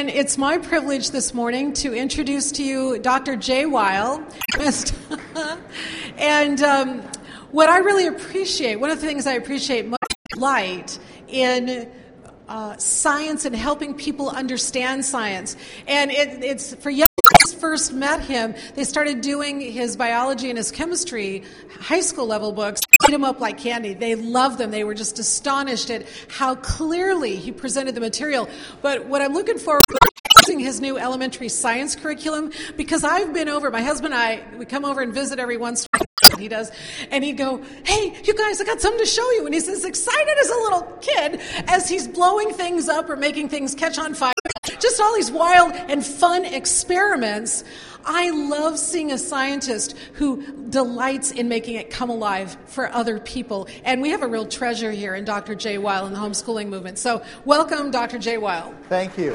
And it's my privilege this morning to introduce to you Dr. Jay Weil. And what I really appreciate, one of the things I appreciate most, light in science and helping people understand science. And it's for young people first met him, they started doing his biology and his chemistry high school level books, eat them up like candy. They loved them. They were just astonished at how clearly he presented the material. But what I'm looking forward to using his new elementary science curriculum, because I've been over, my husband and I, we come over and visit every once in a while. He does, and he'd go, "Hey, you guys, I got something to show you." And he's as excited as a little kid as he's blowing things up or making things catch on fire. Just all these wild and fun experiments. I love seeing a scientist who delights in making it come alive for other people. And we have a real treasure here in Dr. Jay Weil in the homeschooling movement. So welcome, Dr. Jay Weil. Thank you.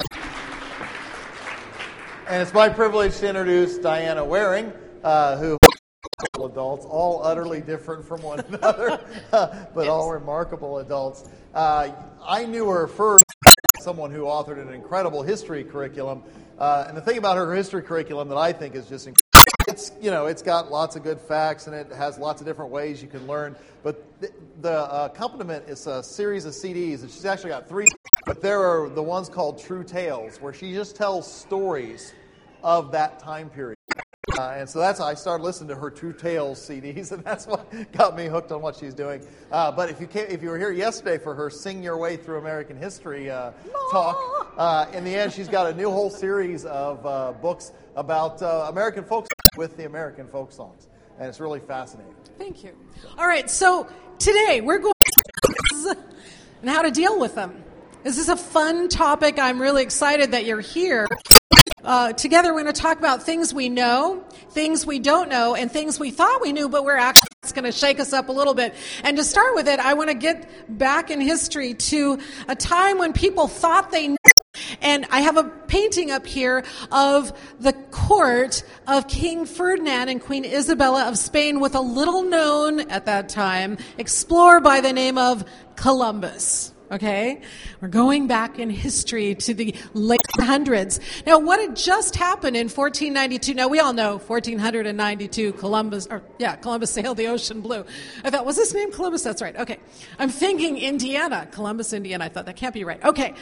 And it's my privilege to introduce Diana Waring, who adults, all utterly different from one another, but all remarkable adults. I knew her first as someone who authored an incredible history curriculum. And the thing about her history curriculum that I think is just incredible, it's got lots of good facts and it has lots of different ways you can learn. But the accompaniment is a series of CDs, and she's actually got 3. But there are the ones called True Tales, where she just tells stories of that time period. And so I started listening to her True Tales CDs, and that's what got me hooked on what she's doing. But if you were here yesterday for her Sing Your Way Through American History talk, in the end she's got a new whole series of books about American folk songs with the American folk songs. And it's really fascinating. Thank you. All right, so today we're going to and how to deal with them. This is a fun topic. I'm really excited that you're here. Together we're going to talk about things we know, things we don't know, and things we thought we knew, but we're actually it's going to shake us up a little bit. And to start with it, I want to get back in history to a time when people thought they knew. And I have a painting up here of the court of King Ferdinand and Queen Isabella of Spain with a little known, at that time, explorer by the name of Columbus. Okay? We're going back in history to the late hundreds. Now, what had just happened in 1492? Now, we all know 1492, Columbus sailed the ocean blue. I thought, was his name Columbus? That's right. Okay. I'm thinking Indiana. Columbus, Indiana. I thought, that can't be right. Okay.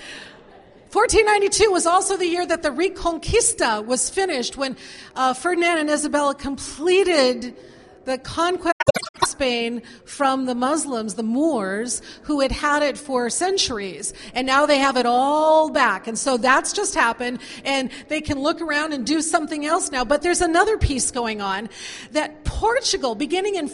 1492 was also the year that the Reconquista was finished, when Ferdinand and Isabella completed the conquest of Spain from the Muslims, the Moors, who had it for centuries. And now they have it all back. And so that's just happened. And they can look around and do something else now. But there's another piece going on, that Portugal, beginning in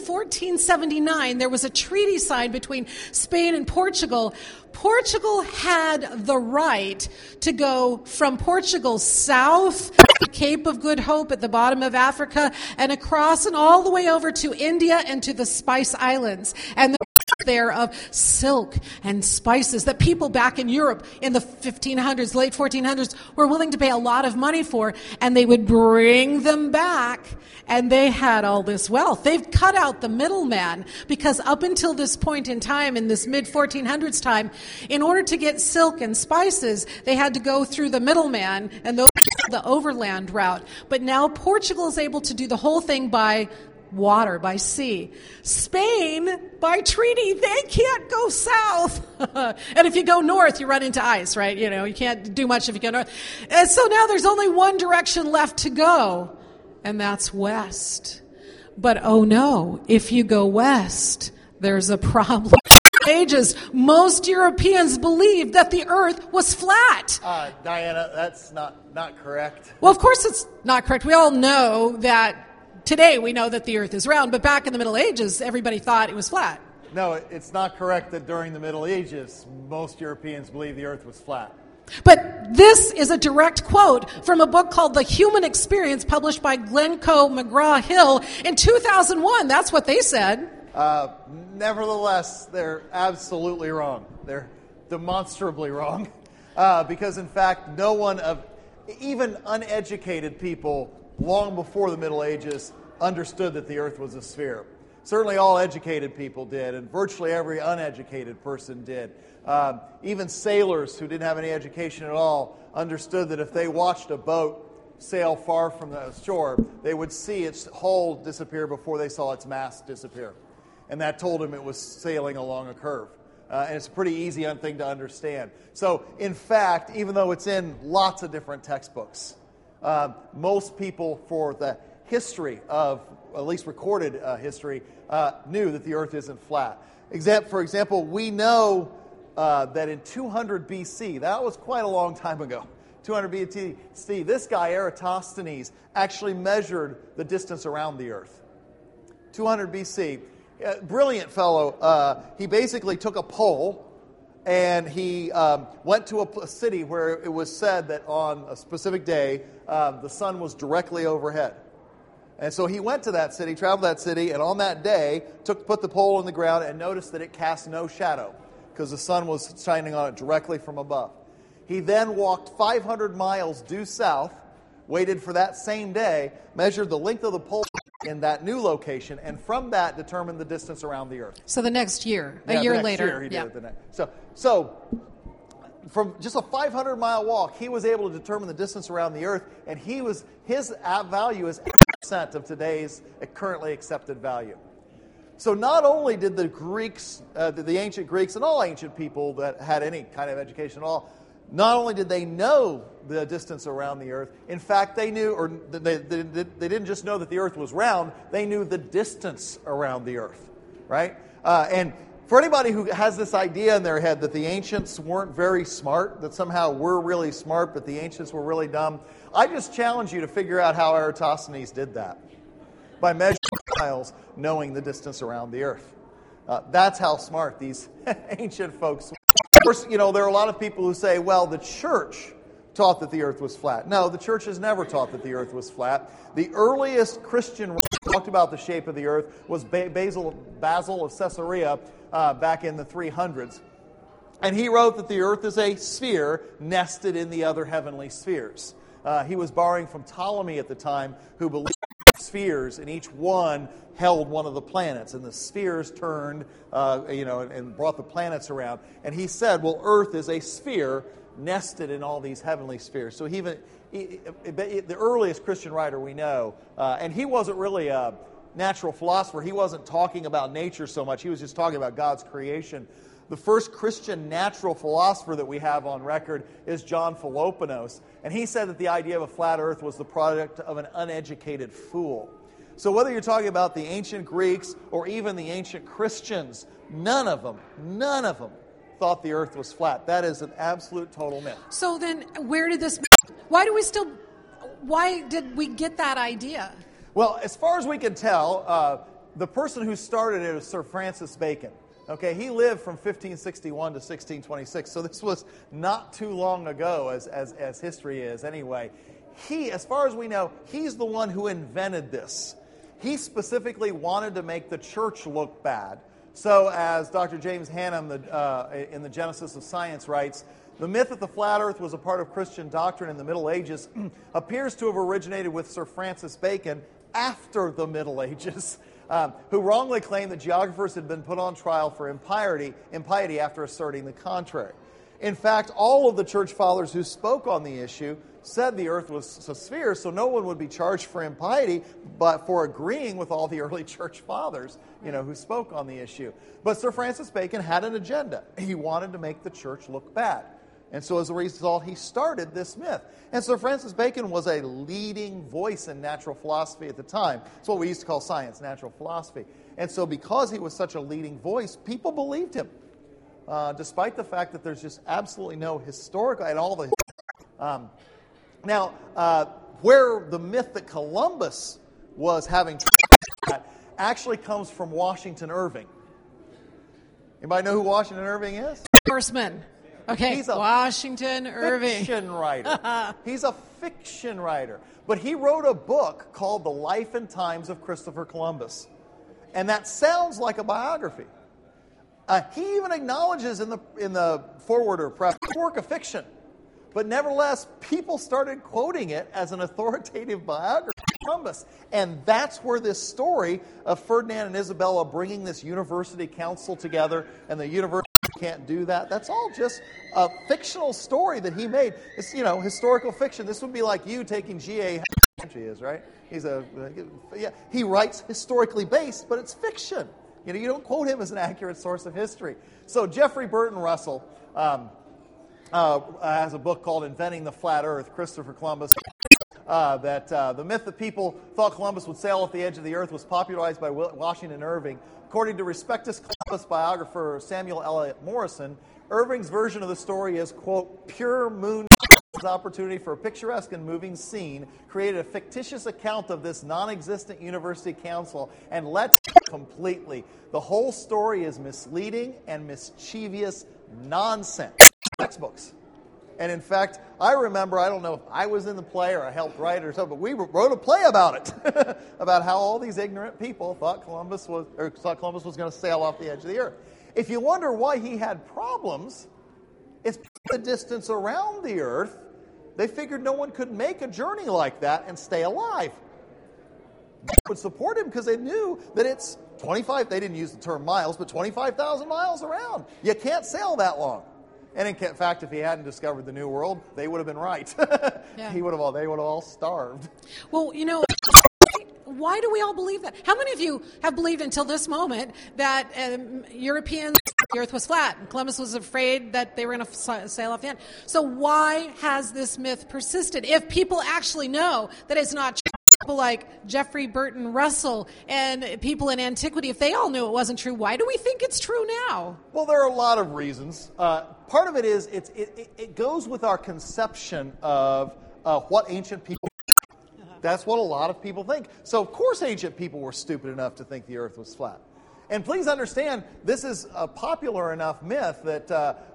1479, there was a treaty signed between Spain and Portugal. Portugal had the right to go from Portugal south, the Cape of Good Hope at the bottom of Africa, and across and all the way over to India and to the Spice Islands. And there of silk and spices that people back in Europe in the 1500s, late 1400s, were willing to pay a lot of money for, and they would bring them back, and they had all this wealth. They've cut out the middleman, because up until this point in time, in this mid-1400s time, in order to get silk and spices, they had to go through the middleman, and the overland route. But now Portugal is able to do the whole thing by water, by sea. Spain, by treaty, they can't go south. And if you go north, you run into ice, right? You can't do much if you go north. And so now there's only one direction left to go, and that's west. But oh no, if you go west, there's a problem. Ages, most Europeans believed that the earth was flat. Diana, that's not correct. Well, of course it's not correct. We all know that today we know that the earth is round, but back in the Middle Ages, everybody thought it was flat. No, it's not correct that during the Middle Ages, most Europeans believed the earth was flat. But this is a direct quote from a book called The Human Experience, published by Glencoe McGraw-Hill in 2001. That's what they said. Nevertheless, they're absolutely wrong. They're demonstrably wrong. Because, in fact, no one even uneducated people long before the Middle Ages understood that the earth was a sphere. Certainly all educated people did, and virtually every uneducated person did. Even sailors who didn't have any education at all understood that if they watched a boat sail far from the shore, they would see its hull disappear before they saw its mast disappear. And that told them it was sailing along a curve. And it's a pretty easy thing to understand. So, in fact, even though it's in lots of different textbooks, most people for the history of, at least recorded history, knew that the earth isn't flat. For example, we know that in 200 BC, that was quite a long time ago, 200 BC, this guy, Eratosthenes, actually measured the distance around the earth. 200 BC. Brilliant fellow. He basically took a pole and he went to a city where it was said that on a specific day, the sun was directly overhead. And so he went to that city, traveled that city, and on that day, put the pole in the ground and noticed that it cast no shadow because the sun was shining on it directly from above. He then walked 500 miles due south, waited for that same day, measured the length of the pole in that new location, and from that determined the distance around the earth. So the next year, a year later. Year he did it the next. So from just a 500-mile walk, he was able to determine the distance around the earth, and his value is 8% of today's currently accepted value. So not only did the Greeks, the ancient Greeks, and all ancient people that had any kind of education at all, not only did they know the distance around the earth, in fact, they knew, or they didn't just know that the earth was round, they knew the distance around the earth, right? And for anybody who has this idea in their head that the ancients weren't very smart, that somehow we're really smart, but the ancients were really dumb, I just challenge you to figure out how Eratosthenes did that. By measuring miles, knowing the distance around the earth. That's how smart these ancient folks were. Of course, there are a lot of people who say, well, the church taught that the earth was flat. No, the church has never taught that the earth was flat. The earliest Christian who talked about the shape of the earth was Basil of Caesarea back in the 300s. And he wrote that the earth is a sphere nested in the other heavenly spheres. He was borrowing from Ptolemy at the time, who believed spheres, and each one held one of the planets, and the spheres turned, and brought the planets around. And he said, well, Earth is a sphere nested in all these heavenly spheres. So the earliest Christian writer we know, and he wasn't really a natural philosopher. He wasn't talking about nature so much. He was just talking about God's creation. The first Christian natural philosopher that we have on record is John Philoponus, and he said that the idea of a flat earth was the product of an uneducated fool. So whether you're talking about the ancient Greeks or even the ancient Christians, none of them thought the earth was flat. That is an absolute total myth. So then why did we get that idea? Well, as far as we can tell, the person who started it was Sir Francis Bacon. Okay, he lived from 1561 to 1626, so this was not too long ago as history is anyway. He, as far as we know, he's the one who invented this. He specifically wanted to make the church look bad. So as Dr. James Hannam in the Genesis of Science writes, the myth that the flat earth was a part of Christian doctrine in the Middle Ages appears to have originated with Sir Francis Bacon after the Middle Ages. Who wrongly claimed that geographers had been put on trial for impiety after asserting the contrary. In fact, all of the church fathers who spoke on the issue said the earth was a sphere, so no one would be charged for impiety, but for agreeing with all the early church fathers, who spoke on the issue. But Sir Francis Bacon had an agenda. He wanted to make the church look bad. And so as a result, he started this myth. And Sir Francis Bacon was a leading voice in natural philosophy at the time. It's what we used to call science, natural philosophy. And so because he was such a leading voice, people believed him. Despite the fact that there's just absolutely no historical and all the... where the myth that Columbus was having actually comes from Washington Irving. Anybody know who Washington Irving is? Horseman. Okay, he's a Washington Irving. Fiction writer. He's a fiction writer. But he wrote a book called The Life and Times of Christopher Columbus. And that sounds like a biography. He even acknowledges in the foreword or preface, it's a work of fiction. But nevertheless, people started quoting it as an authoritative biography of Columbus. And that's where this story of Ferdinand and Isabella bringing this university council together, and the university can't do that. That's all just a fictional story that he made. It's, historical fiction. This would be like you taking G.A. He is, right? He writes historically based, but it's fiction. You don't quote him as an accurate source of history. So Jeffrey Burton Russell has a book called Inventing the Flat Earth, Christopher Columbus, that the myth that people thought Columbus would sail off the edge of the earth was popularized by Washington Irving. According to Respectus Columbus biographer Samuel Eliot Morison, Irving's version of the story is, quote, pure moon opportunity for a picturesque and moving scene, created a fictitious account of this non-existent university council, and lets completely. The whole story is misleading and mischievous nonsense. Textbooks. And in fact, I remember, I don't know if I was in the play or I helped write it or something, but we wrote a play about it, about how all these ignorant people thought Columbus was going to sail off the edge of the earth. If you wonder why he had problems, it's the distance around the earth. They figured no one could make a journey like that and stay alive. They would support him because they knew that it's 25, they didn't use the term miles, but 25,000 miles around. You can't sail that long. And in fact, if he hadn't discovered the New World, they would have been right. Yeah. They would have all starved. Well, why do we all believe that? How many of you have believed until this moment that Europeans, the earth was flat, and Columbus was afraid that they were going to sail off the end? So why has this myth persisted? If people actually know that it's not true, people like Jeffrey Burton Russell and people in antiquity, if they all knew it wasn't true, why do we think it's true now? Well, there are a lot of reasons. Part of it is it goes with our conception of what ancient people. That's what a lot of people think. So, of course, ancient people were stupid enough to think the earth was flat. And please understand, this is a popular enough myth that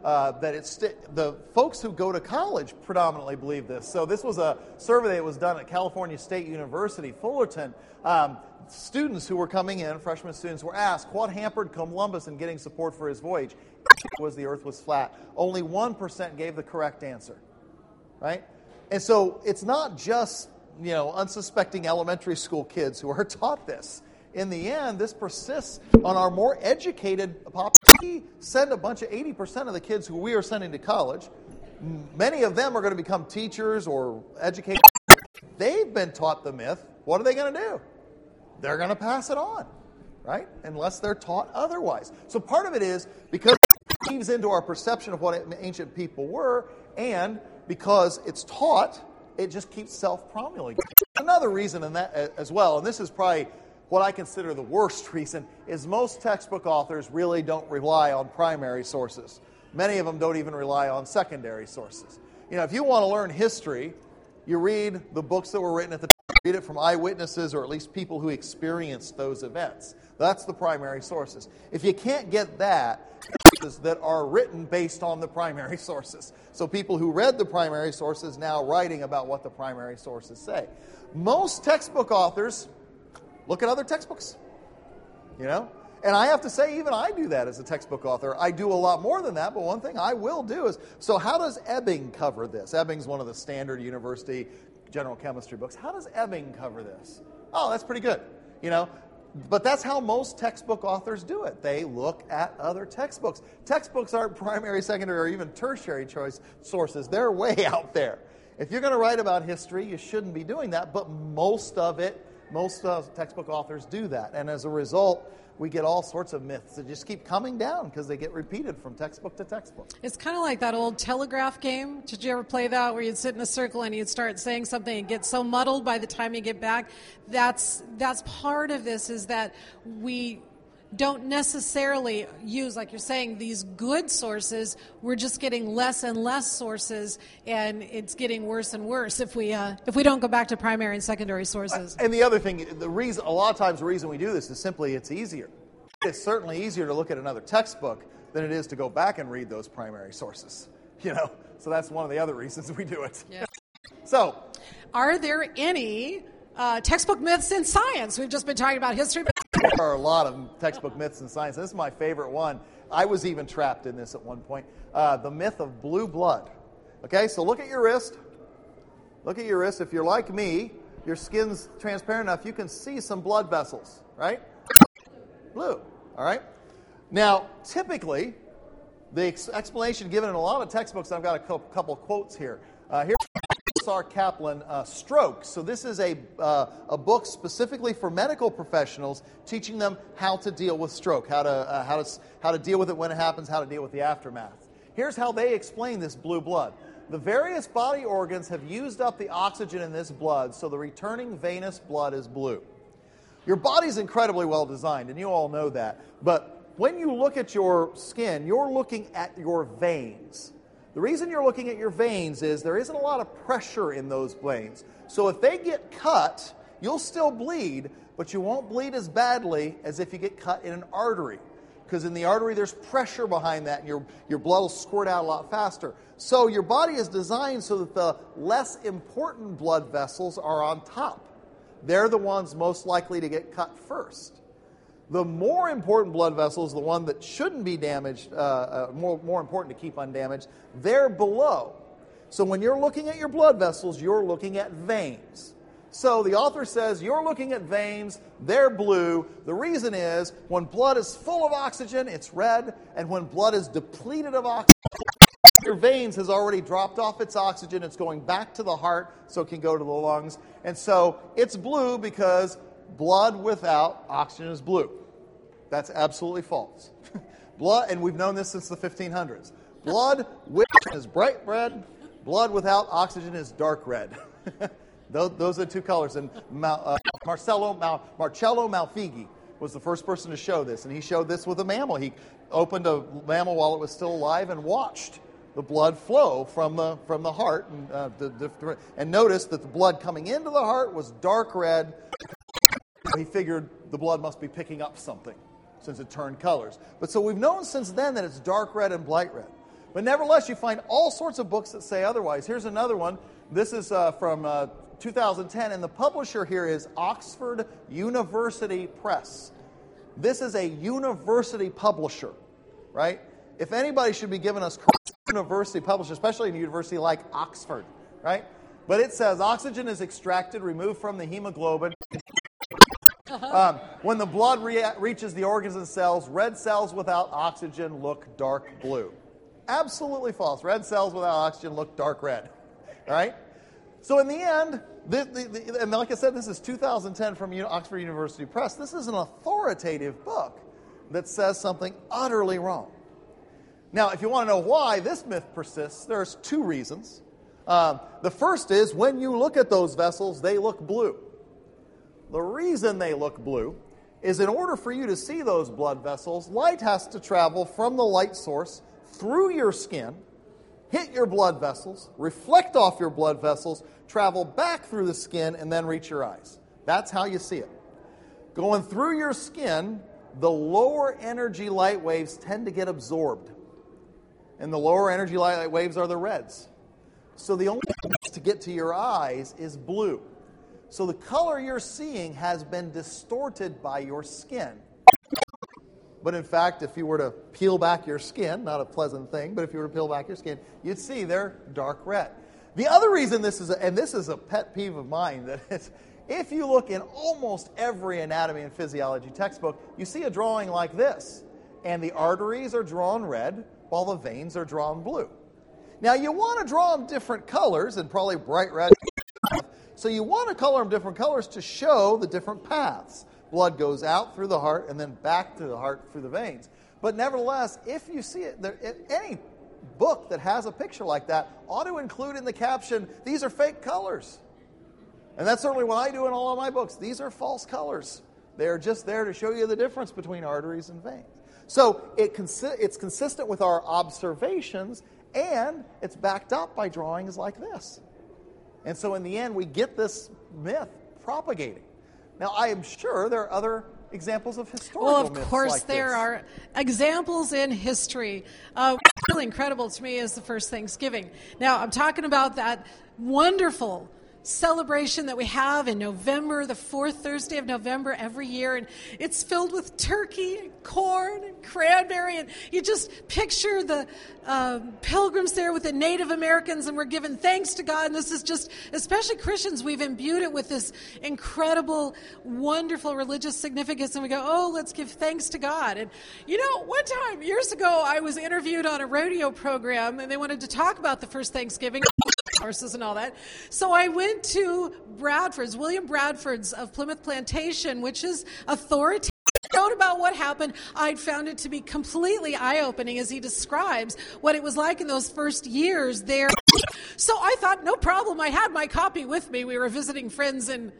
the folks who go to college predominantly believe this. So this was a survey that was done at California State University, Fullerton. Students who were coming in, freshman students, were asked what hampered Columbus in getting support for his voyage. Was the earth was flat. Only 1% gave the correct answer. Right? And so it's not just unsuspecting elementary school kids who are taught this. In the end, this persists on our more educated population. We send a bunch of 80% of the kids who we are sending to college. Many of them are going to become teachers or educators. They've been taught the myth. What are they going to do? They're going to pass it on, right? Unless they're taught otherwise. So part of it is because it weaves into our perception of what ancient people were, and because it's taught, it just keeps self-promulgating. Another reason in that as well, and this is probably what I consider the worst reason, is most textbook authors really don't rely on primary sources. Many of them don't even rely on secondary sources. If you want to learn history, you read the books that were written at the time, read it from eyewitnesses or at least people who experienced those events. That's the primary sources. If you can't get that are written based on the primary sources. So people who read the primary sources now writing about what the primary sources say. Most textbook authors look at other textbooks, And I have to say, even I do that as a textbook author. I do a lot more than that, but one thing I will do is, so how does Ebbing cover this? Ebbing's one of the standard university general chemistry books. How does Ebbing cover this? Oh, that's pretty good, But that's how most textbook authors do it. They look at other textbooks. Textbooks aren't primary, secondary, or even tertiary choice sources. They're way out there. If you're going to write about history, you shouldn't be doing that, but most textbook authors do that. And as a result, we get all sorts of myths that just keep coming down because they get repeated from textbook to textbook. It's kind of like that old telegraph game. Did you ever play that where you'd sit in a circle and you'd start saying something and get so muddled by the time you get back? That's part of this, is that we don't necessarily use, like you're saying, these good sources. We're just getting less and less sources, and it's getting worse and worse if we don't go back to primary and secondary sources. And the other thing, a lot of times the reason we do this is simply it's easier. It's certainly easier to look at another textbook than it is to go back and read those primary sources. So that's one of the other reasons we do it. Yeah. So, are there any textbook myths in science? We've just been talking about history. There are a lot of textbook myths in science. This is my favorite one. I was even trapped in this at one point. The myth of blue blood. Okay, so look at your wrist. Look at your wrist. If you're like me, your skin's transparent enough, you can see some blood vessels, right? Blue, all right? Now, typically, the explanation given in a lot of textbooks, I've got a couple quotes here. Here's R. Kaplan, Stroke. So this is a book specifically for medical professionals, teaching them how to deal with stroke, how to deal with it when it happens, how to deal with the aftermath. Here's how they explain this blue blood. The various body organs have used up the oxygen in this blood, so the returning venous blood is blue. Your body's incredibly well designed, and you all know that. But when you look at your skin, you're looking at your veins. The reason you're looking at your veins is there isn't a lot of pressure in those veins. So if they get cut, you'll still bleed, but you won't bleed as badly as if you get cut in an artery. Because in the artery, there's pressure behind that, and your blood will squirt out a lot faster. So your body is designed so that the less important blood vessels are on top. They're the ones most likely to get cut first. The more important blood vessels, the one that shouldn't be damaged, more important to keep undamaged, they're below. So when you're looking at your blood vessels, you're looking at veins. So the author says you're looking at veins, they're blue. The reason is when blood is full of oxygen, it's red, and when blood is depleted of oxygen, your veins has already dropped off its oxygen. It's going back to the heart so it can go to the lungs. And so it's blue because blood without oxygen is blue. That's absolutely false. Blood, and we've known this since the 1500s. Blood with is bright red. Blood without oxygen is dark red. Those are the two colors. And Marcello Malfigi was the first person to show this, and he showed this with a mammal. He opened a mammal while it was still alive and watched the blood flow from the heart, and noticed that the blood coming into the heart was dark red. He figured the blood must be picking up something since it turned colors. But so we've known since then that it's dark red and bright red. But nevertheless, you find all sorts of books that say otherwise. Here's another one. This is from 2010, and the publisher here is Oxford University Press. This is a university publisher, right? If anybody should be giving us university publisher, especially in a university like Oxford, right? But it says oxygen is extracted, removed from the hemoglobin. When the blood reaches the organs and cells, red cells without oxygen look dark blue. Absolutely false. Red cells without oxygen look dark red. All right? So in the end, and like I said, this is 2010 from Oxford University Press. This is an authoritative book that says something utterly wrong. Now, if you want to know why this myth persists, there's two reasons. The first is when you look at those vessels, they look blue. The reason they look blue is in order for you to see those blood vessels, light has to travel from the light source through your skin, hit your blood vessels, reflect off your blood vessels, travel back through the skin, and then reach your eyes. That's how you see it. Going through your skin, the lower energy light waves tend to get absorbed. And the lower energy light waves are the reds. So the only way to get to your eyes is blue. So the color you're seeing has been distorted by your skin. But in fact, if you were to peel back your skin, not a pleasant thing, but if you were to peel back your skin, you'd see they're dark red. The other reason this is a pet peeve of mine, that is, if you look in almost every anatomy and physiology textbook, you see a drawing like this. And the arteries are drawn red, while the veins are drawn blue. Now, you want to draw them different colors, and probably bright red. So you want to color them different colors to show the different paths. Blood goes out through the heart and then back to the heart through the veins. But nevertheless, if you see it, any book that has a picture like that ought to include in the caption, these are fake colors. And that's certainly what I do in all of my books. These are false colors. They are just there to show you the difference between arteries and veins. So it's consistent with our observations, and it's backed up by drawings like this. And so in the end, we get this myth propagating. Now, I am sure there are other examples of historical myths like this. Well, of course, there are examples in history. Really incredible to me is the first Thanksgiving. Now, I'm talking about that wonderful celebration that we have in November, the fourth Thursday of November every year, and it's filled with turkey and corn and cranberry, and you just picture the pilgrims there with the Native Americans, and we're giving thanks to God. And this is just, especially Christians, we've imbued it with this incredible, wonderful religious significance, and we go, oh, let's give thanks to God. And one time, years ago, I was interviewed on a radio program, and they wanted to talk about the first Thanksgiving horses and all that. So I went to William Bradford's of Plymouth Plantation, which is authoritative. Wrote about what happened. I'd found it to be completely eye-opening as he describes what it was like in those first years there. So I thought, no problem. I had my copy with me. We were visiting friends in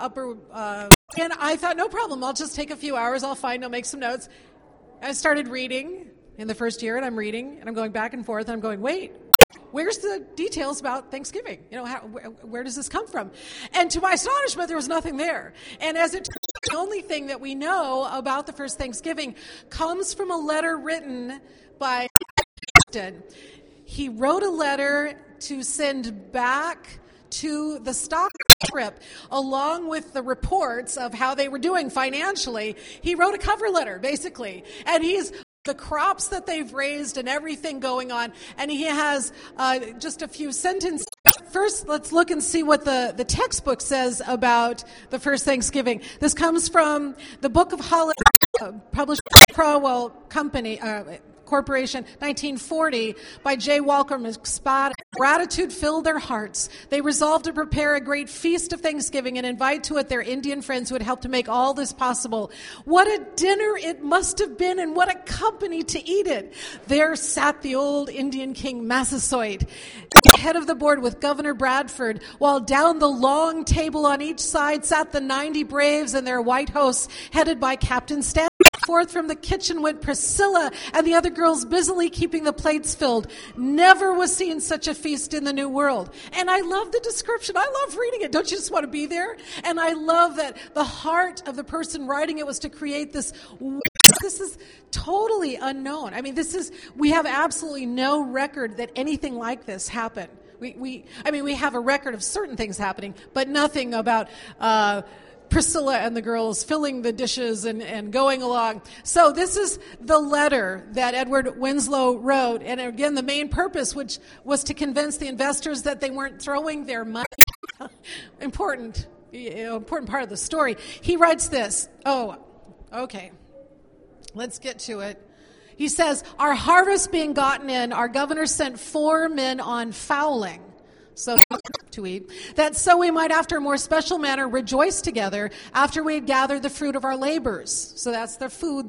and I thought, no problem. I'll just take a few hours. I'll make some notes. I started reading in the first year, and I'm reading, and I'm going back and forth, and I'm going, wait, where's the details about Thanksgiving? Where does this come from? And to my astonishment, there was nothing there. And as it turns out, the only thing that we know about the first Thanksgiving comes from a letter written by Austin. He wrote a letter to send back to the stock trip, along with the reports of how they were doing financially. He wrote a cover letter, basically, and he's the crops that they've raised and everything going on, and he has just a few sentences. First, let's look and see what the textbook says about the first Thanksgiving. This comes from the Book of Holidays, published by Crowell Company Corporation, 1940, by J. Walker McSpadden. Gratitude filled their hearts. They resolved to prepare a great feast of Thanksgiving and invite to it their Indian friends who had helped to make all this possible. What a dinner it must have been, and what a company to eat it. There sat the old Indian king Massasoit, head of the board with Governor Bradford, while down the long table on each side sat the 90 braves and their white hosts, headed by Captain Stanley. Forth from the kitchen went Priscilla and the other girls, busily keeping the plates filled. Never was seen such a feast in the New World. And I love the description. I love reading it. Don't you just want to be there? And I love that the heart of the person writing it was to create this. This is totally unknown. I mean, we have absolutely no record that anything like this happened. We have a record of certain things happening, but nothing about Priscilla and the girls filling the dishes and going along. So this is the letter that Edward Winslow wrote. And again, the main purpose, which was to convince the investors that they weren't throwing their money. Important part of the story. He writes this. Oh, okay. Let's get to it. He says, our harvest being gotten in, our governor sent 4 men on fowling. So to eat, that so we might after a more special manner rejoice together after we had gathered the fruit of our labors. So that's their food.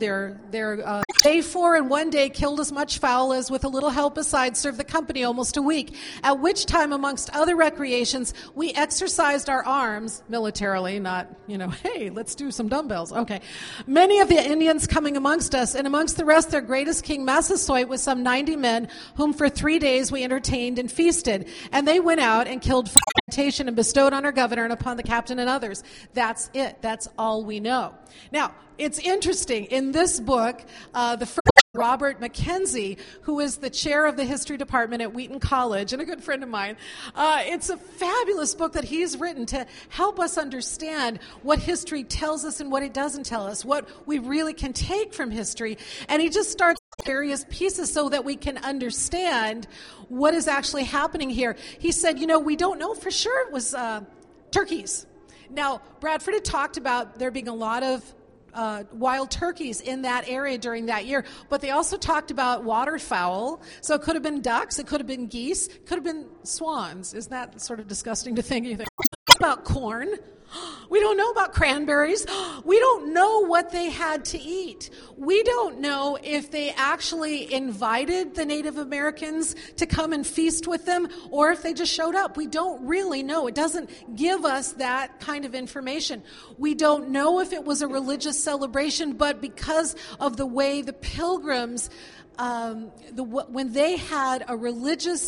They 4 in one day killed as much fowl as with a little help beside served the company almost a week, at which time amongst other recreations we exercised our arms militarily, not, hey, let's do some dumbbells. Okay. Many of the Indians coming amongst us, and amongst the rest their greatest king Massasoit with some 90 men, whom for 3 days we entertained and feasted. And they went out and killed plantation and bestowed on our governor and upon the captain and others. That's it. That's all we know. Now, it's interesting. In this book, the first Robert Mackenzie, who is the chair of the history department at Wheaton College and a good friend of mine, it's a fabulous book that he's written to help us understand what history tells us and what it doesn't tell us, what we really can take from history. And he just starts various pieces so that we can understand what is actually happening here. He said, we don't know for sure it was turkeys. Now, Bradford had talked about there being a lot of wild turkeys in that area during that year, but they also talked about waterfowl. So it could have been ducks, it could have been geese, it could have been swans. Isn't that sort of disgusting to think? You think about corn. We don't know about cranberries. We don't know what they had to eat. We don't know if they actually invited the Native Americans to come and feast with them or if they just showed up. We don't really know. It doesn't give us that kind of information. We don't know if it was a religious celebration, but because of the way the pilgrims, when they had a religious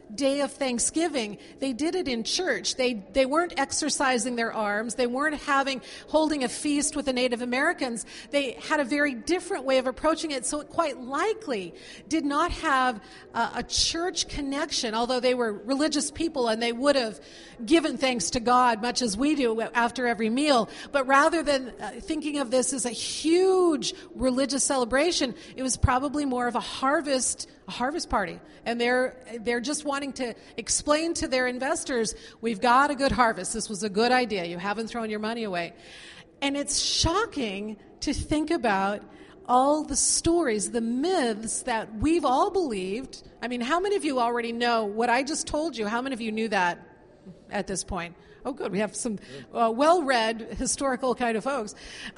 day of Thanksgiving, they did it in church. They weren't exercising their arms. They weren't holding a feast with the Native Americans. They had a very different way of approaching it, so it quite likely did not have a church connection, although they were religious people and they would have given thanks to God much as we do after every meal. But rather than thinking of this as a huge religious celebration, it was probably more of a harvest party. And they're just wanting to explain to their investors, we've got a good harvest. This was a good idea. You haven't thrown your money away. And it's shocking to think about all the stories, the myths that we've all believed. I mean, how many of you already know what I just told you? How many of you knew that at this point? Oh, good. We have some well-read, historical kind of folks.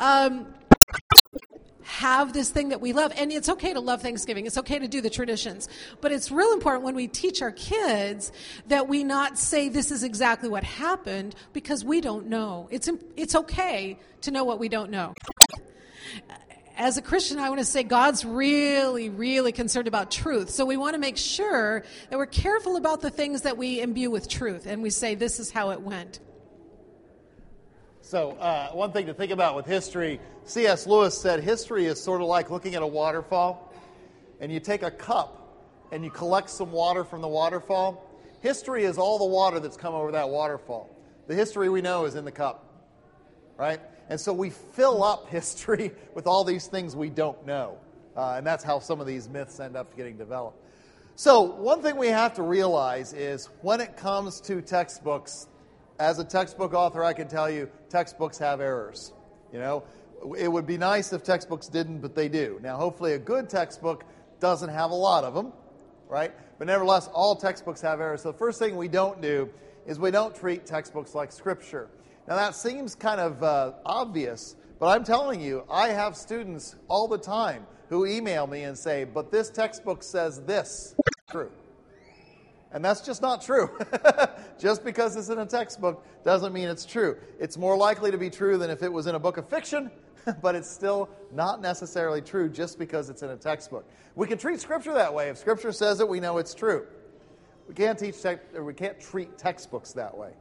Have this thing that we love. And it's okay to love Thanksgiving. It's okay to do the traditions. But it's real important when we teach our kids that we not say this is exactly what happened, because we don't know. It's okay to know what we don't know. As a Christian, I want to say God's really, really concerned about truth. So we want to make sure that we're careful about the things that we imbue with truth. And we say, this is how it went. So one thing to think about with history, C.S. Lewis said history is sort of like looking at a waterfall. And you take a cup and you collect some water from the waterfall. History is all the water that's come over that waterfall. The history we know is in the cup, right? And so we fill up history with all these things we don't know. And that's how some of these myths end up getting developed. So one thing we have to realize is when it comes to textbooks, as a textbook author, I can tell you textbooks have errors. You know, it would be nice if textbooks didn't, but they do. Now, hopefully a good textbook doesn't have a lot of them, right? But nevertheless, all textbooks have errors. So the first thing we don't do is we don't treat textbooks like Scripture. Now, that seems kind of obvious, but I'm telling you, I have students all the time who email me and say, but this textbook says this. True. And that's just not true. Just because it's in a textbook doesn't mean it's true. It's more likely to be true than if it was in a book of fiction, but it's still not necessarily true just because it's in a textbook. We can treat Scripture that way. If Scripture says it, we know it's true. We can't treat textbooks that way.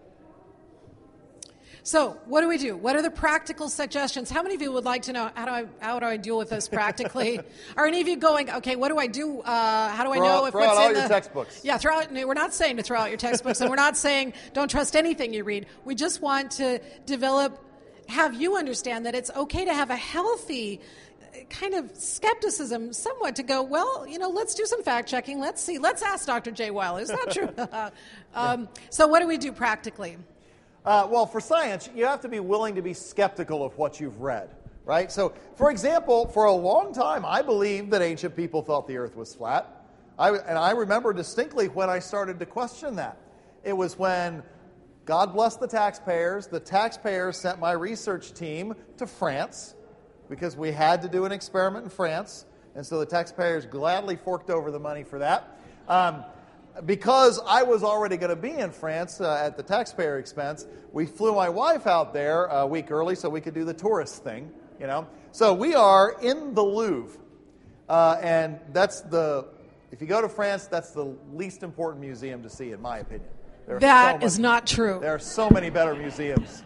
So what do we do? What are the practical suggestions? How many of you would like to know how do I deal with this practically? Are any of you going, okay, what do I do? How do I know if what's in the... Throw out all your textbooks. Yeah, we're not saying to throw out your textbooks, and we're not saying don't trust anything you read. We just want to have you understand that it's okay to have a healthy kind of skepticism, somewhat, to go, well, let's do some fact checking. Let's see. Let's ask Dr. Jay Weil. Is that true? So what do we do practically? Well, for science, you have to be willing to be skeptical of what you've read, right? So, for example, for a long time, I believed that ancient people thought the earth was flat. And I remember distinctly when I started to question that. It was when, God bless the taxpayers sent my research team to France because we had to do an experiment in France. And so the taxpayers gladly forked over the money for that. Because I was already going to be in France at the taxpayer expense, we flew my wife out there a week early so we could do the tourist thing, So we are in the Louvre. And if you go to France, that's the least important museum to see, in my opinion. That is not true. There are so many better museums.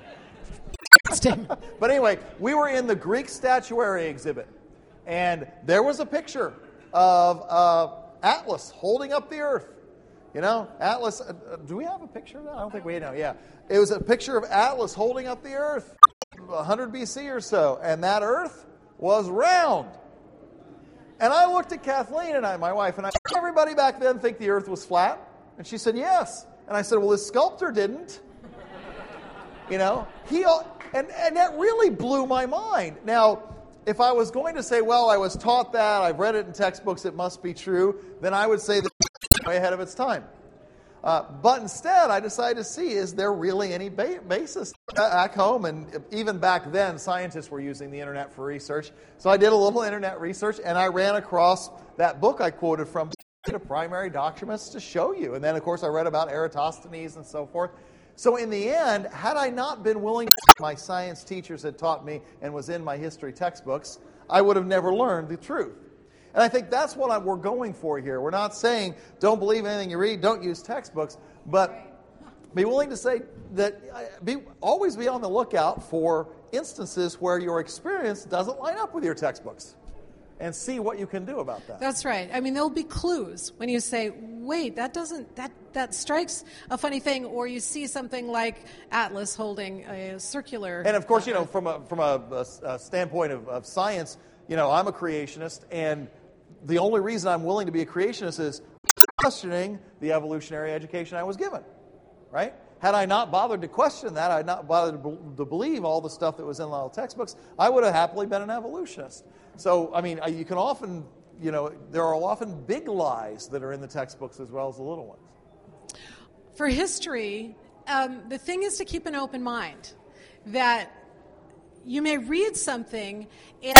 But anyway, we were in the Greek statuary exhibit. And there was a picture of Atlas holding up the earth. Atlas, do we have a picture of that? I don't think we know. Yeah. It was a picture of Atlas holding up the earth, 100 BC or so, and that earth was round. And I looked at Kathleen my wife, and I said, everybody back then think the earth was flat? And she said, yes. And I said, well, this sculptor didn't. And that really blew my mind. Now, if I was going to say, well, I was taught that, I've read it in textbooks, it must be true, then I would say that way ahead of its time. But instead, I decided to see, is there really any basis back home? And even back then, scientists were using the internet for research. So I did a little internet research, and I ran across that book I quoted from, Primary Documents to Show You. And then, of course, I read about Eratosthenes and so forth. So in the end, had I not been willing to do what my science teachers had taught me and was in my history textbooks, I would have never learned the truth. And I think that's what we're going for here. We're not saying don't believe anything you read, don't use textbooks, but be willing to say that always be on the lookout for instances where your experience doesn't line up with your textbooks, and see what you can do about that. That's right. I mean, there'll be clues when you say, wait, that strikes a funny thing, or you see something like Atlas holding a circular. And of course, from a standpoint of science, I'm a creationist, and the only reason I'm willing to be a creationist is questioning the evolutionary education I was given, right? Had I not bothered to question that, I had not bothered to believe all the stuff that was in all the textbooks, I would have happily been an evolutionist. So, I mean, you can often, there are often big lies that are in the textbooks as well as the little ones. For history, the thing is to keep an open mind, that you may read something and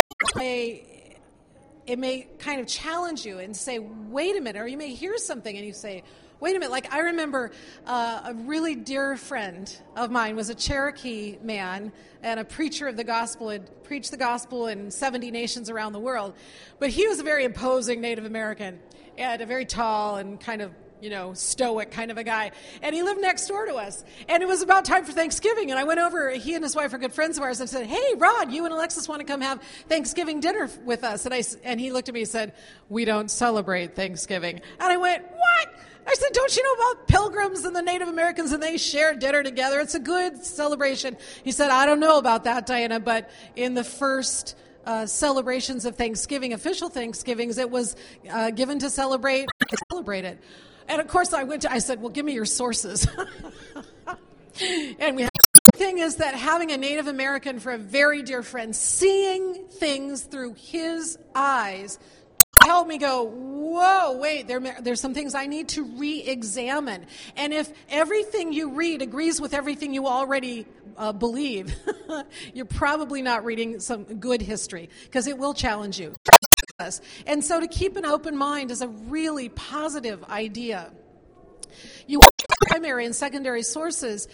it may kind of challenge you and say, wait a minute, or you may hear something and you say, wait a minute. Like, I remember a really dear friend of mine was a Cherokee man and a preacher of the gospel, had preached the gospel in 70 nations around the world. But he was a very imposing Native American and a very tall and kind of, stoic kind of a guy. And he lived next door to us. And it was about time for Thanksgiving. And I went over, he and his wife are good friends of ours, and said, hey, Rod, you and Alexis want to come have Thanksgiving dinner with us? And he looked at me and said, we don't celebrate Thanksgiving. And I went, what? I said, don't you know about pilgrims and the Native Americans, and they share dinner together? It's a good celebration. He said, I don't know about that, Diana, but in the first celebrations of Thanksgiving, official Thanksgivings, it was given to celebrate it. And of course, I said, well, give me your sources. And the thing is that having a Native American for a very dear friend, seeing things through his eyes, helped me go, whoa, wait, there's some things I need to re-examine. And if everything you read agrees with everything you already believe, you're probably not reading some good history, because it will challenge you. And so to keep an open mind is a really positive idea. You want primary and secondary sources.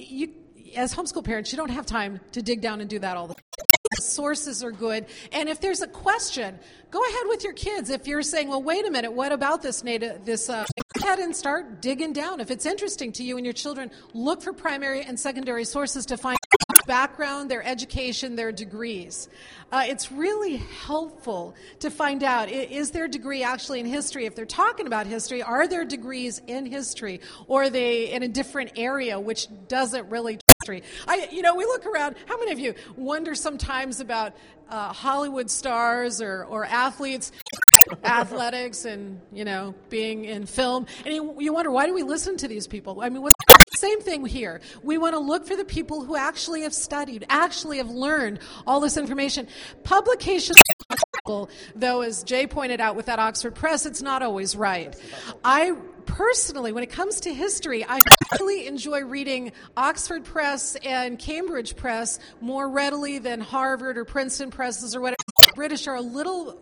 As homeschool parents, you don't have time to dig down and do that all the time. Sources are good. And if there's a question, go ahead with your kids. If you're saying, well, wait a minute, what about this native, go ahead and start digging down. If it's interesting to you and your children, look for primary and secondary sources to find background, their education, their degrees. It's really helpful to find out, is their degree actually in history? If they're talking about history, are there degrees in history? Or are they in a different area which doesn't really history? We look around. How many of you wonder sometimes about Hollywood stars or athletes, athletics, and being in film? And you wonder, why do we listen to these people? I mean, same thing here. We want to look for the people who actually have studied, actually have learned all this information. Publications, though, as Jay pointed out with that Oxford Press, it's not always right. I personally, when it comes to history, I really enjoy reading Oxford Press and Cambridge Press more readily than Harvard or Princeton presses or whatever. The British are a little...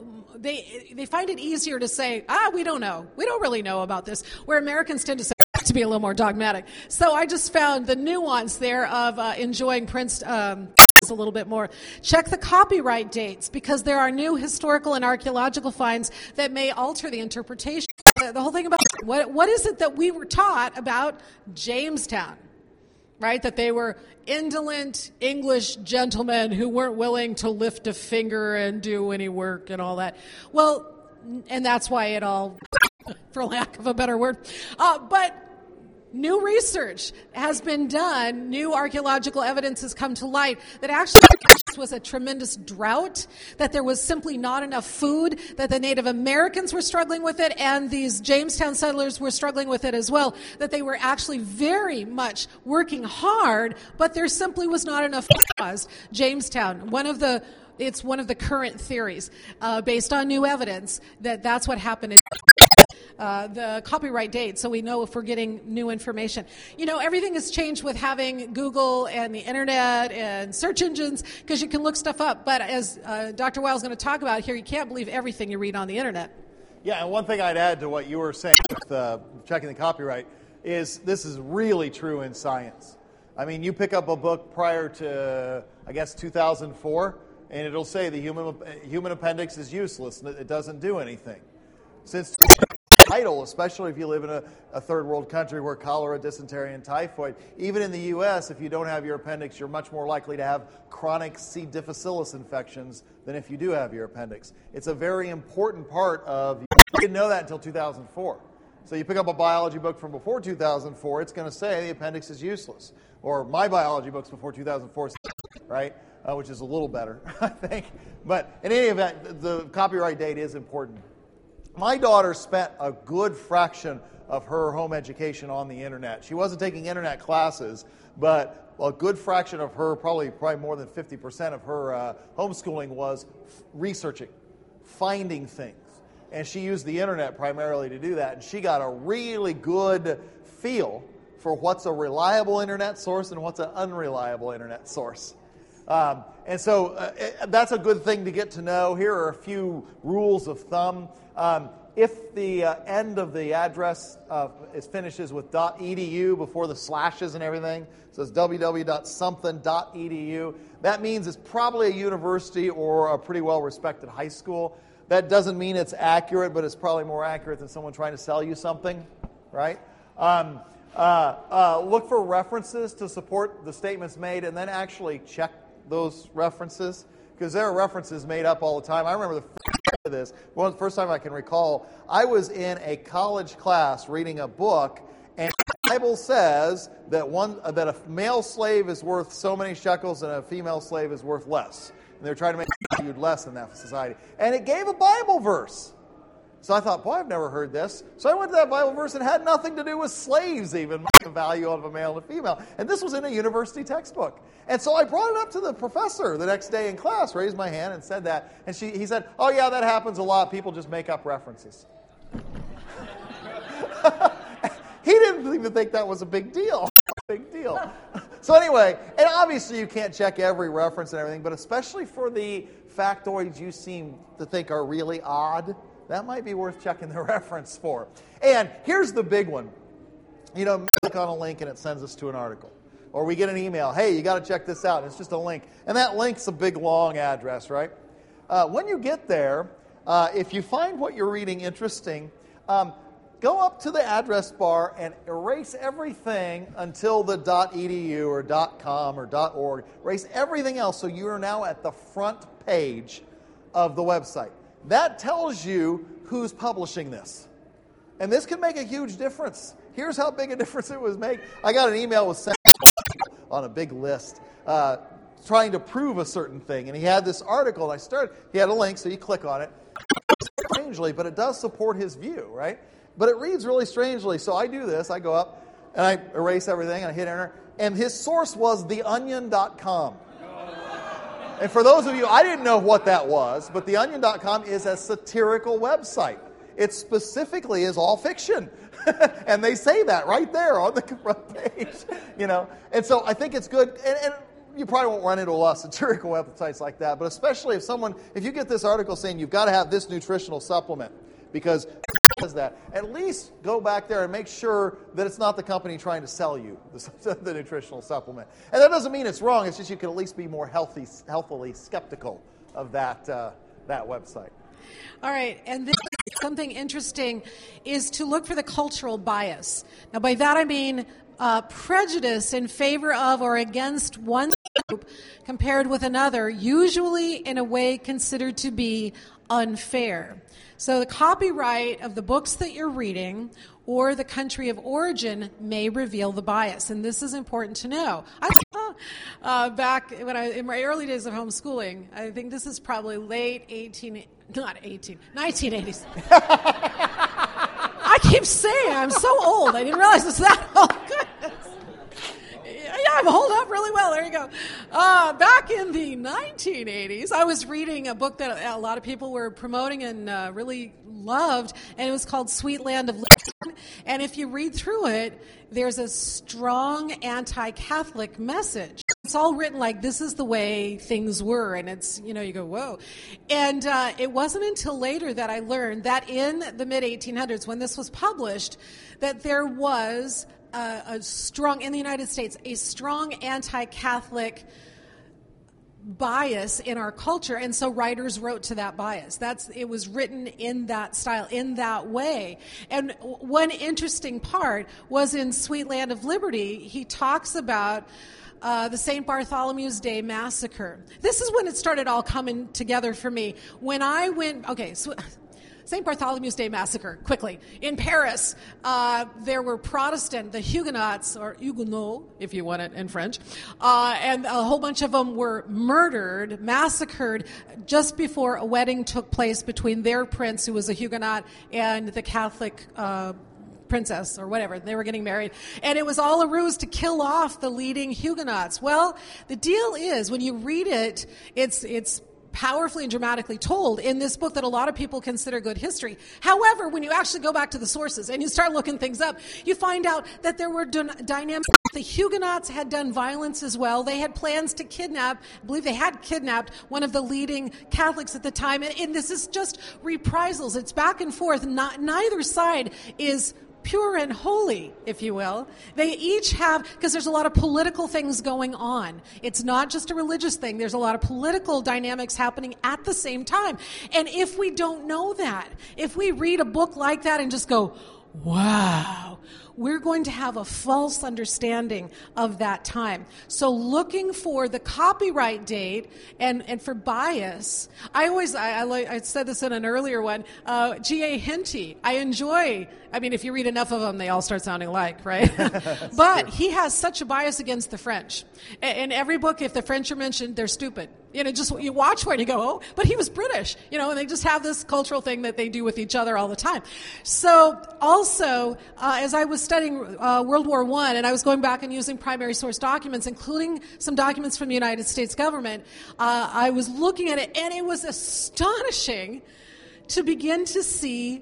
They find it easier to say, we don't know. We don't really know about this, where Americans tend to say, to be a little more dogmatic. So I just found the nuance there of enjoying Princeton a little bit more. Check the copyright dates, because there are new historical and archaeological finds that may alter the interpretation. The whole thing about what is it that we were taught about Jamestown, right? That they were indolent English gentlemen who weren't willing to lift a finger and do any work and all that. Well, and that's why it all, for lack of a better word, but new research has been done, new archaeological evidence has come to light that actually was a tremendous drought, that there was simply not enough food, that the Native Americans were struggling with it, and these Jamestown settlers were struggling with it as well, that they were actually very much working hard, but there simply was not enough food. Jamestown, it's one of the current theories based on new evidence that's what happened. The copyright date, so we know if we're getting new information. Everything has changed with having Google and the internet and search engines, because you can look stuff up. But as Dr. Weil is going to talk about here, you can't believe everything you read on the internet. Yeah, and one thing I'd add to what you were saying with checking the copyright is this is really true in science. I mean, you pick up a book prior to, I guess, 2004, and it'll say the human appendix is useless. It doesn't do anything. Since vital, especially if you live in a third world country where cholera, dysentery, and typhoid, even in the U.S., if you don't have your appendix, you're much more likely to have chronic C. difficile infections than if you do have your appendix. It's a very important part of, you didn't know that until 2004. So you pick up a biology book from before 2004, it's going to say the appendix is useless. Or my biology books before 2004, right? Which is a little better, I think. But in any event, the copyright date is important. My daughter spent a good fraction of her home education on the internet. She wasn't taking internet classes, but a good fraction of her, probably more than 50% of her homeschooling was researching, finding things. And she used the internet primarily to do that. And she got a really good feel for what's a reliable internet source and what's an unreliable internet source. And so that's a good thing to get to know. Here are a few rules of thumb. If the end of the address finishes with .edu before the slashes and everything, so it's www.something.edu, that means it's probably a university or a pretty well-respected high school. That doesn't mean it's accurate, but it's probably more accurate than someone trying to sell you something, right? Look for references to support the statements made, and then actually check those references, because there are references made up all the time. I remember the first time I can recall, I was in a college class reading a book, and the Bible says that a male slave is worth so many shekels and a female slave is worth less. And they're trying to make it valued less in that society. And it gave a Bible verse. So I thought, boy, I've never heard this. So I went to that Bible verse and it had nothing to do with slaves even, the value of a male and a female. And this was in a university textbook. And so I brought it up to the professor the next day in class, raised my hand and said that. And he said, oh yeah, that happens a lot. People just make up references. He didn't even think that was a big deal. Big deal. So anyway, and obviously you can't check every reference and everything, but especially for the factoids you seem to think are really odd, that might be worth checking the reference for. And here's the big one. You know, click on a link and it sends us to an article. Or we get an email, hey, you got to check this out. And it's just a link. And that link's a big, long address, right? When you get there, if you find what you're reading interesting, go up to the address bar and erase everything until the .edu or .com or .org. Erase everything else so you are now at the front page of the website. That tells you who's publishing this. And this can make a huge difference. Here's how big a difference it would make. I got an email with on a big list trying to prove a certain thing. And he had this article, and he had a link, so you click on it. Strangely, but it does support his view, right? But it reads really strangely. So I do this. I go up, and I erase everything, and I hit enter. And his source was theonion.com. And for those of you, I didn't know what that was, but theonion.com is a satirical website. It specifically is all fiction. And they say that right there on the front page, you know. And so I think it's good. And you probably won't run into a lot of satirical websites like that, but especially if you get this article saying you've got to have this nutritional supplement because it says that, at least go back there and make sure that it's not the company trying to sell you the nutritional supplement. And that doesn't mean it's wrong. It's just you can at least be more healthily skeptical of that website. All right, and then something interesting is to look for the cultural bias. Now, by that I mean prejudice in favor of or against one group compared with another, usually in a way considered to be unfair. So the copyright of the books that you're reading or the country of origin may reveal the bias, and this is important to know. Back in my early days of homeschooling, I think this is probably late 1980s. I keep saying I'm so old. I didn't realize it's that old. Goodness. Yeah, I'm holding up really well. There you go. Back in the 1980s, I was reading a book that a lot of people were promoting and really loved, and it was called Sweet Land of Living. And if you read through it, there's a strong anti-Catholic message. It's all written like this is the way things were, and it's, you go, whoa. And it wasn't until later that I learned that in the mid-1800s, when this was published, that there was in the United States, a strong anti-Catholic bias in our culture, and so writers wrote to that bias. It was written in that style, in that way. And one interesting part was in Sweet Land of Liberty, he talks about the St. Bartholomew's Day Massacre. This is when it started all coming together for me. When I went, St. Bartholomew's Day Massacre, quickly. In Paris, there were Protestant, the Huguenots, or Huguenots, if you want it in French, and a whole bunch of them were murdered, massacred, just before a wedding took place between their prince, who was a Huguenot, and the Catholic princess, or whatever. They were getting married. And it was all a ruse to kill off the leading Huguenots. Well, the deal is, when you read it, it's powerfully and dramatically told in this book that a lot of people consider good history. However, when you actually go back to the sources and you start looking things up, you find out that there were dynamics. The Huguenots had done violence as well. They had plans to kidnap, I believe they had kidnapped one of the leading Catholics at the time. And this is just reprisals. It's back and forth. Neither side is pure and holy, if you will. They each have, because there's a lot of political things going on. It's not just a religious thing. There's a lot of political dynamics happening at the same time. And if we don't know that, if we read a book like that and just go, wow, we're going to have a false understanding of that time. So looking for the copyright date and for bias, I said this in an earlier one, G.A. Henty, if you read enough of them, they all start sounding alike, right? But he has such a bias against the French. In every book, if the French are mentioned, they're stupid. You watch for it and you go, oh, but he was British, and they just have this cultural thing that they do with each other all the time. So also, as I was studying World War I, and I was going back and using primary source documents, including some documents from the United States government, I was looking at it, and it was astonishing to begin to see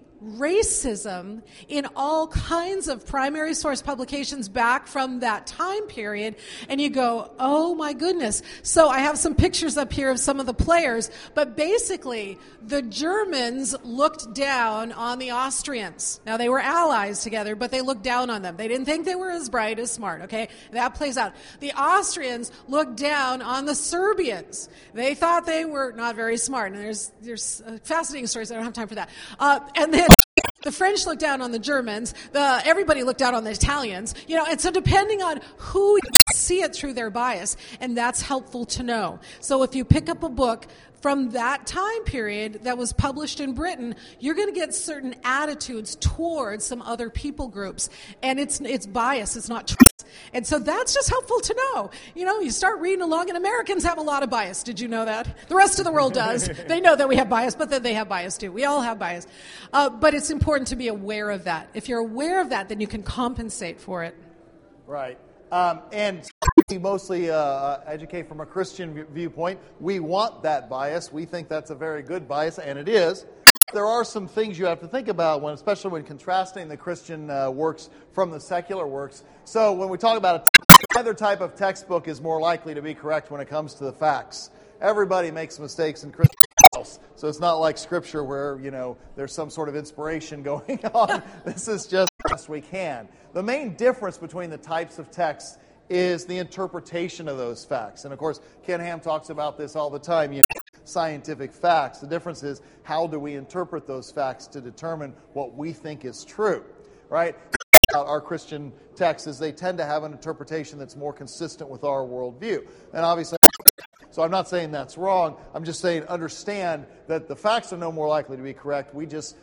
racism in all kinds of primary source publications back from that time period, and you go, oh my goodness. So I have some pictures up here of some of the players, but basically the Germans looked down on the Austrians. Now they were allies together, but they looked down on them. They didn't think they were as bright, as smart, okay? That plays out. The Austrians looked down on the Serbians. They thought they were not very smart, and there's fascinating stories. I don't have time for that. And then the French looked down on the Germans. Everybody looked down on the Italians. And so depending on who, you see it through their bias, and that's helpful to know. So if you pick up a book from that time period that was published in Britain, you're going to get certain attitudes towards some other people groups, and it's bias. It's not truth. And so that's just helpful to know. You start reading along, and Americans have a lot of bias. Did you know that? The rest of the world does. They know that we have bias, but then they have bias too. We all have bias. But it's important to be aware of that. If you're aware of that, then you can compensate for it. Right. And we mostly educate from a Christian viewpoint. We want that bias. We think that's a very good bias, and it is. There are some things you have to think about, especially when contrasting the Christian works from the secular works. So when we talk about either type of textbook is more likely to be correct when it comes to the facts. Everybody makes mistakes in Christian house, so it's not like Scripture where there's some sort of inspiration going on. This is just the best we can. The main difference between the types of texts is the interpretation of those facts. And of course, Ken Ham talks about this all the time. Scientific facts. The difference is how do we interpret those facts to determine what we think is true, right? Our Christian texts is they tend to have an interpretation that's more consistent with our worldview. And obviously, so I'm not saying that's wrong. I'm just saying understand that the facts are no more likely to be correct. We just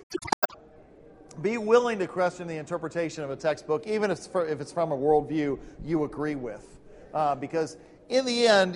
be willing to question the interpretation of a textbook, even if it's from a worldview you agree with. Because in the end,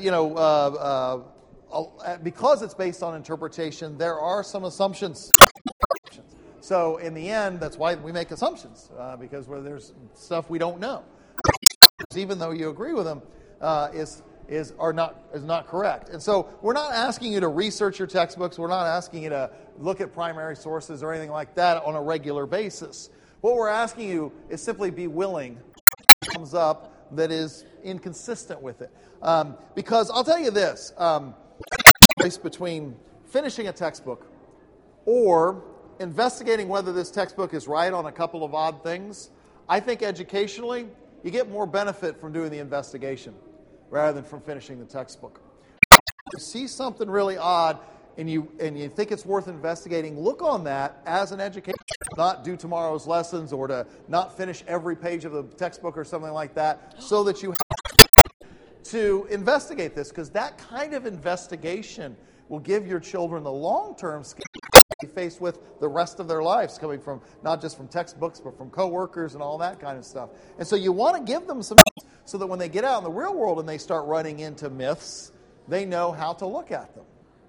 because it's based on interpretation, there are some assumptions. So in the end, that's why we make assumptions, because where there's stuff we don't know, even though you agree with them, is not correct. And so we're not asking you to research your textbooks. We're not asking you to look at primary sources or anything like that on a regular basis. What we're asking you is simply be willing to comes up that is inconsistent with it. Because I'll tell you this. Between finishing a textbook or investigating whether this textbook is right on a couple of odd things, I think educationally, you get more benefit from doing the investigation rather than from finishing the textbook. see something really odd and you think it's worth investigating, look on that as an educator. Not do tomorrow's lessons or to not finish every page of the textbook or something like that, so that you have to investigate this, because that kind of investigation will give your children the long-term skills to be faced with the rest of their lives, coming from not just from textbooks but from coworkers and all that kind of stuff. And so you want to give them some, so that when they get out in the real world and they start running into myths, they know how to look at them.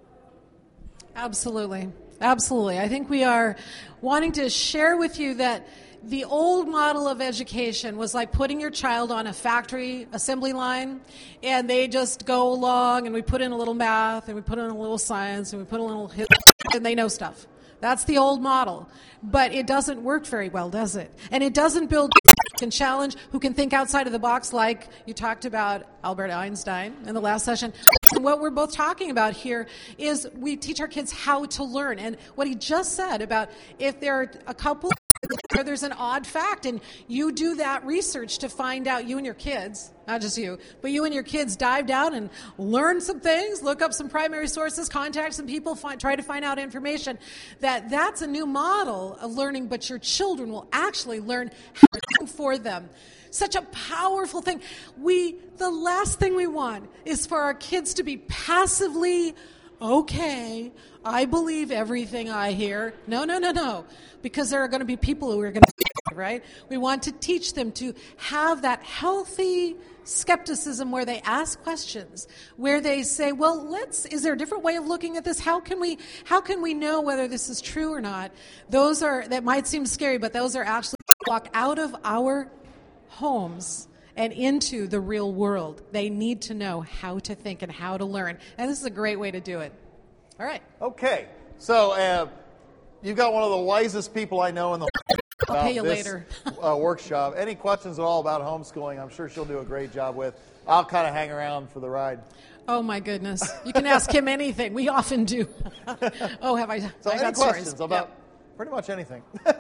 Absolutely. Absolutely. I think we are wanting to share with you that the old model of education was like putting your child on a factory assembly line, and they just go along, and we put in a little math, and we put in a little science, and we put in a little history, and they know stuff. That's the old model. But it doesn't work very well, does it? And it doesn't build who can challenge, who can think outside of the box, like you talked about Albert Einstein in the last session. And what we're both talking about here is we teach our kids how to learn. And what he just said about if there are a couple where there's an odd fact, and you do that research to find out, you and your kids, not just you, but you and your kids dive down and learn some things, look up some primary sources, contact some people, try to find out information, that's a new model of learning, but your children will actually learn how to learn for them. Such a powerful thing. The last thing we want is for our kids to be passively, okay, I believe everything I hear. No. Because there are going to be people who are going to, right? We want to teach them to have that healthy skepticism where they ask questions, where they say, well, is there a different way of looking at this? How can we know whether this is true or not? That might seem scary, but those are actually walk out of our homes and into the real world. They need to know how to think and how to learn. And this is a great way to do it. All right. Okay. So you've got one of the wisest people I know in the world I'll pay you this later. Workshop. Any questions at all about homeschooling, I'm sure she'll do a great job with. I'll kind of hang around for the ride. Oh, my goodness. You can ask him anything. We often do. Oh, have I So I any got questions stories. about pretty much anything?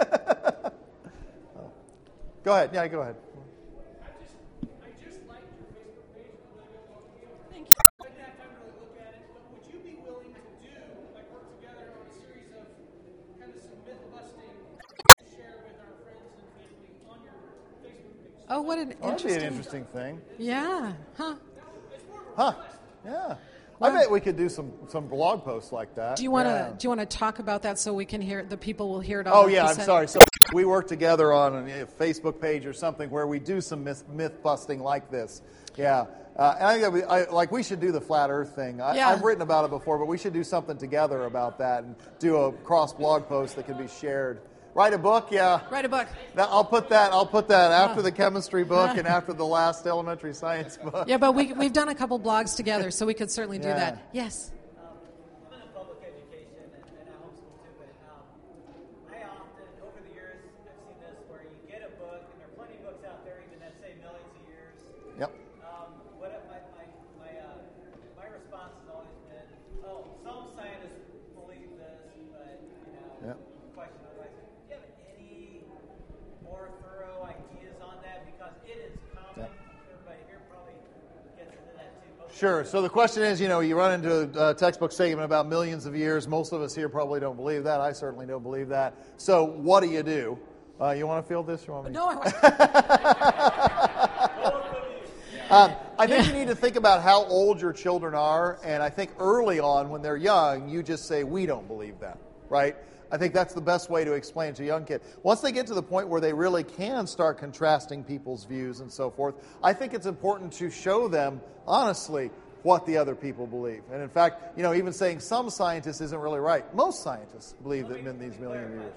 Go ahead. Yeah, go ahead. I just liked your Facebook page. Thank you. I didn't have time to really look at it, but would you be willing to work together on a series of kind of some myth busting to share with our friends and family on your Facebook page? Oh, what an That'd be an interesting thing. Yeah. Huh. Yeah. I bet we could do some blog posts like that. Do you want to talk about that so we can hear the people will hear it? Oh yeah, I'm sorry. So we work together on a Facebook page or something where we do some myth busting like this. Yeah. And I think we should do the flat Earth thing. I've written about it before, but we should do something together about that and do a cross blog post that can be shared. Write a book, yeah. Write a book. I'll put that after the chemistry book and after the last elementary science book. Yeah, but we've done a couple blogs together, so we could certainly do that. Yes. I'm in a public education and I homeschool too, but I often, over the years, I've seen this where you get a book, and there are plenty of books out there even that say millions of years. Yep. My response has always been, some scientists believe this, but Yep. question otherwise. Do you have any more thorough ideas on that? Because it is common. Everybody here probably gets into that too. Sure. So the question is, you run into a textbook statement about millions of years. Most of us here probably don't believe that. I certainly don't believe that. So what do? You want to field this? Or want me? No, I want. I think you need to think about how old your children are, and I think early on when they're young, you just say, we don't believe that, right? I think that's the best way to explain it to a young kid. Once they get to the point where they really can start contrasting people's views and so forth, I think it's important to show them, honestly, what the other people believe. And in fact, even saying some scientists isn't really right. Most scientists believe that in these million years.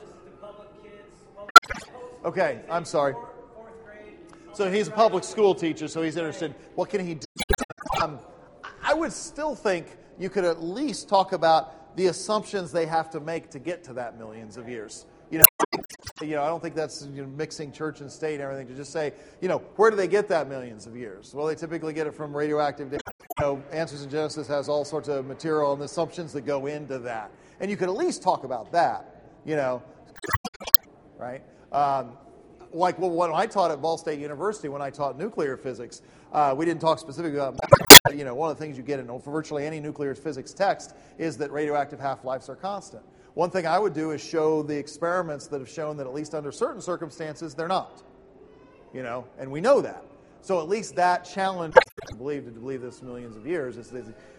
Okay, I'm sorry. So he's a public school teacher, so he's interested. What can he do? I would still think you could at least talk about the assumptions they have to make to get to that millions of years. I don't think that's mixing church and state and everything. To just say, where do they get that millions of years? Well, they typically get it from radioactive data. Answers in Genesis has all sorts of material and assumptions that go into that. And you could at least talk about that, right? When I taught at Ball State University, when I taught nuclear physics, we didn't talk specifically about one of the things you get in virtually any nuclear physics text is that radioactive half-lives are constant. One thing I would do is show the experiments that have shown that at least under certain circumstances, they're not. And we know that. So at least that challenge to believe this millions of years is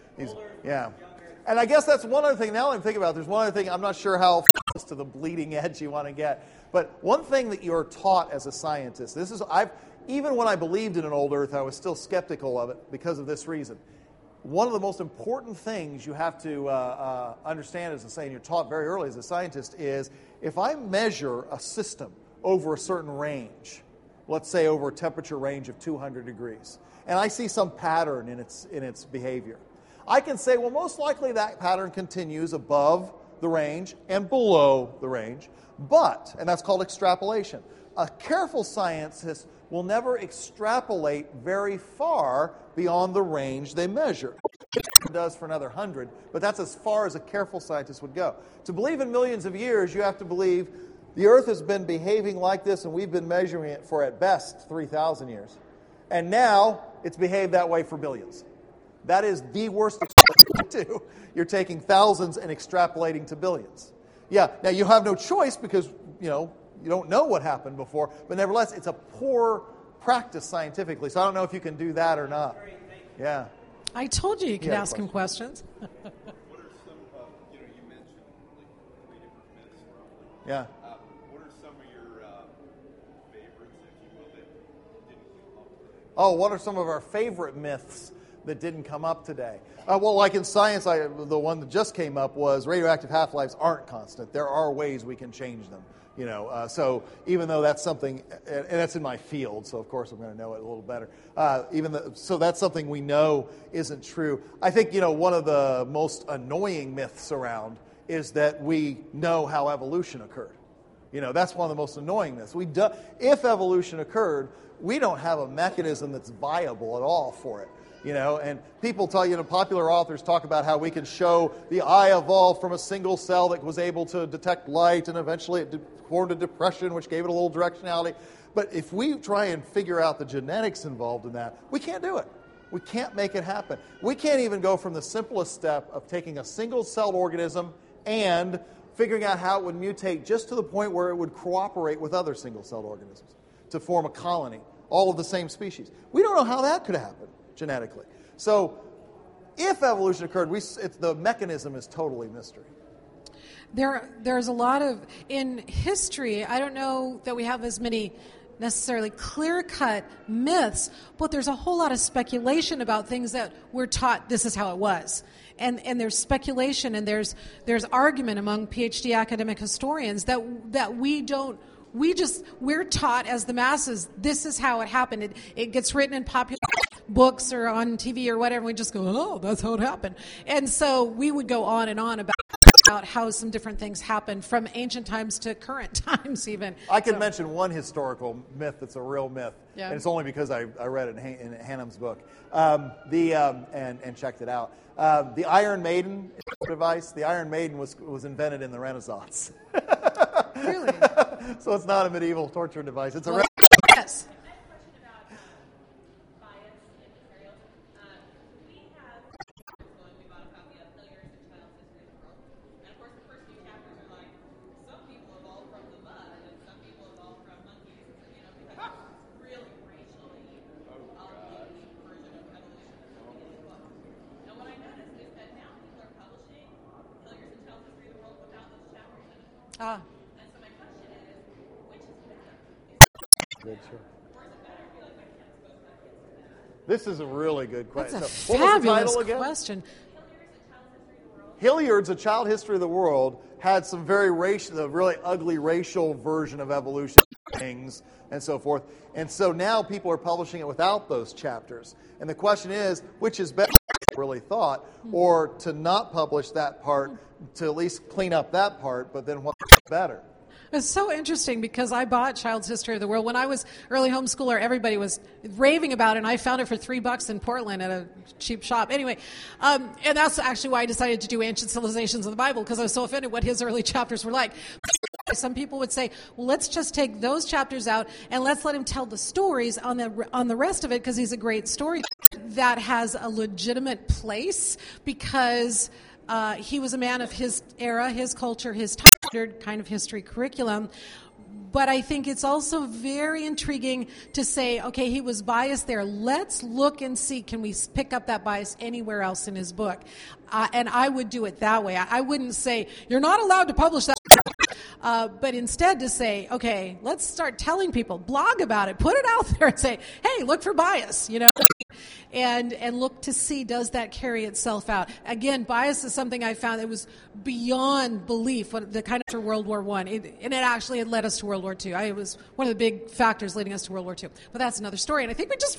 yeah. And I guess that's one other thing. Now I'm thinking about it, there's one other thing. I'm not sure how close to the bleeding edge you want to get. But one thing that you're taught as a scientist, even when I believed in an old Earth, I was still skeptical of it because of this reason. One of the most important things you have to understand as a scientist, you're taught very early as a scientist, is if I measure a system over a certain range, let's say over a temperature range of 200 degrees, and I see some pattern in its behavior, I can say, well, most likely that pattern continues above the range and below the range, and that's called extrapolation. A careful scientist will never extrapolate very far beyond the range they measure. It does for another 100, but that's as far as a careful scientist would go. To believe in millions of years, you have to believe the Earth has been behaving like this, and we've been measuring it for, at best, 3,000 years. And now, it's behaved that way for billions. That is the worst thing you do. You're taking thousands and extrapolating to billions. Yeah, now you have no choice because, you don't know what happened before, but nevertheless, it's a poor practice scientifically. So I don't know if you can do that or not. Yeah. I told you could ask him questions. What are some of, you mentioned like 3 different myths. Yeah. What are some of your favorites, if you will, that didn't come up today? Oh, what are some of our favorite myths that didn't come up today? Well, like in science, the one that just came up was radioactive half-lives aren't constant. There are ways we can change them. So even though that's something, and that's in my field, so of course I'm going to know it a little better. So that's something we know isn't true. I think one of the most annoying myths around is that we know how evolution occurred. That's one of the most annoying myths. If evolution occurred, we don't have a mechanism that's viable at all for it. And people tell popular authors talk about how we can show the eye evolved from a single cell that was able to detect light, and eventually it formed a depression, which gave it a little directionality. But if we try and figure out the genetics involved in that, we can't do it. We can't make it happen. We can't even go from the simplest step of taking a single-celled organism and figuring out how it would mutate just to the point where it would cooperate with other single-celled organisms to form a colony, all of the same species. We don't know how that could happen genetically. So if evolution occurred, the mechanism is totally mystery. There's a lot of, in history, I don't know that we have as many necessarily clear-cut myths, but there's a whole lot of speculation about things that we're taught this is how it was. And there's speculation and there's argument among PhD academic historians that we're taught as the masses, this is how it happened. It gets written in popular books or on TV or whatever, and we just go, oh, that's how it happened. And so we would go on and on about how some different things happened from ancient times to current times even. I can mention one historical myth that's a real myth, yeah. And it's only because I read it in Hannum's book and checked it out. The Iron Maiden device, the Iron Maiden was invented in the Renaissance. Really? So it's not a medieval torture device. It's a yes. And so my question is, which is better? Good, sure. Or is it better if you like my kids both have kids to that? This is a really good question. That's a so, what was the fabulous title again? question. Hilliard's A Child History of the World had some very really ugly racial version of evolution things and so forth. And so now people are publishing it without those chapters. And the question is, which is better, really thought, or to not publish that part, to at least clean up that part, but then what's better? It's so interesting because I bought Child's History of the World. When I was early homeschooler, everybody was raving about it, and I found it for $3 in Portland at a cheap shop. Anyway, and that's actually why I decided to do Ancient Civilizations of the Bible, because I was so offended what his early chapters were like. Some people would say, well, let's just take those chapters out and let's let him tell the stories on the rest of it, because he's a great story that has a legitimate place, because he was a man of his era, his culture, his time, kind of history curriculum. But I think it's also very intriguing to say, okay, he was biased there. Let's look and see, can we pick up that bias anywhere else in his book? And I would do it that way. I wouldn't say, you're not allowed to publish that. But instead to say, okay, let's start telling people, blog about it, put it out there and say, hey, look for bias, and look to see, does that carry itself out? Again, bias is something I found that was beyond belief, the kind of World War I. And it actually had led us to World War II. It was one of the big factors leading us to World War II. But that's another story, and I think we just